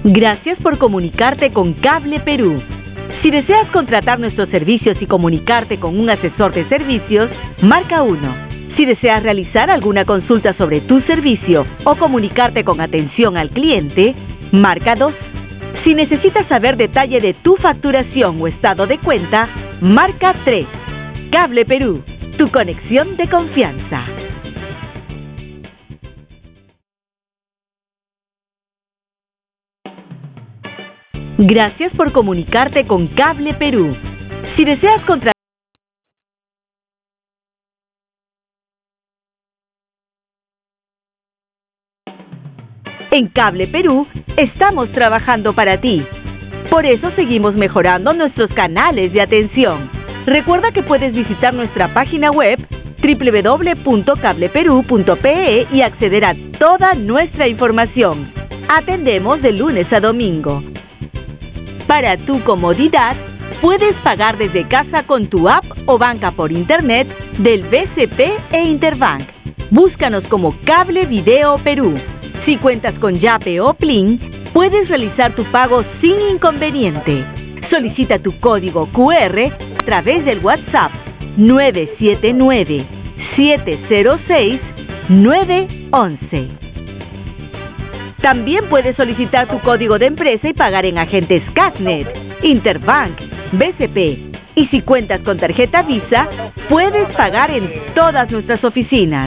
Gracias por comunicarte con Cable Perú. Si deseas contratar nuestros servicios y comunicarte con un asesor de servicios, marca 1. Si deseas realizar alguna consulta sobre tu servicio o comunicarte con atención al cliente, marca 2. Si necesitas saber detalle de tu facturación o estado de cuenta, marca 3. Cable Perú, tu conexión de confianza. Gracias por comunicarte con Cable Perú. Si deseas contratar en Cable Perú, estamos trabajando para ti. Por eso seguimos mejorando nuestros canales de atención. Recuerda que puedes visitar nuestra página web www.cableperu.pe y acceder a toda nuestra información. Atendemos de lunes a domingo. Para tu comodidad, puedes pagar desde casa con tu app o banca por internet del BCP e Interbank. Búscanos como Cable Video Perú. Si cuentas con Yape o Plin, puedes realizar tu pago sin inconveniente. Solicita tu código QR a través del WhatsApp 979-706-911. También puedes solicitar tu código de empresa y pagar en agentes Casnet, Interbank, BCP. Y si cuentas con tarjeta Visa, puedes pagar en todas nuestras oficinas.